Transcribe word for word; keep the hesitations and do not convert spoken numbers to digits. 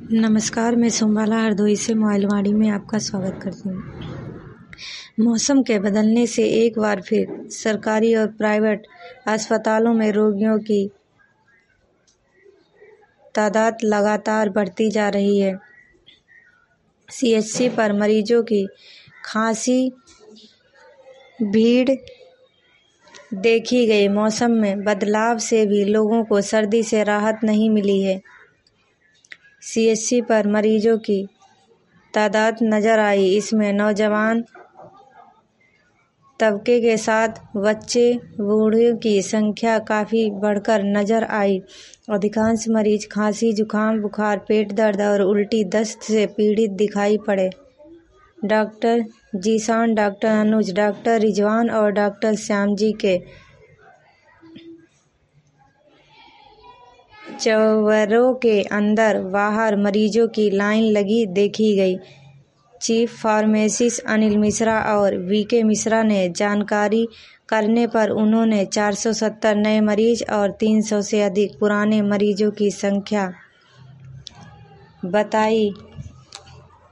नमस्कार, मैं सोमबाला हरदोई से मोबाइलवाणी में आपका स्वागत करती हूँ। मौसम के बदलने से एक बार फिर सरकारी और प्राइवेट अस्पतालों में रोगियों की तादाद लगातार बढ़ती जा रही है। सीएचसी पर मरीजों की खासी भीड़ देखी गई। मौसम में बदलाव से भी लोगों को सर्दी से राहत नहीं मिली है। सीएचसी पर मरीजों की तादाद नजर आई। इसमें नौजवान तबके के साथ बच्चे बूढ़ों की संख्या काफ़ी बढ़कर नजर आई। अधिकांश मरीज खांसी, जुकाम, बुखार, पेट दर्द और उल्टी दस्त से पीड़ित दिखाई पड़े। Doctor Zeeshan, doctor Anuj, doctor Rizwan और डॉक्टर श्यामजी के चौबरों के अंदर बाहर मरीजों की लाइन लगी देखी गई। चीफ फार्मासिस्ट अनिल मिश्रा और वीके मिश्रा ने जानकारी करने पर उन्होंने चार सौ सत्तर नए मरीज और तीन सौ से अधिक पुराने मरीजों की संख्या बताई।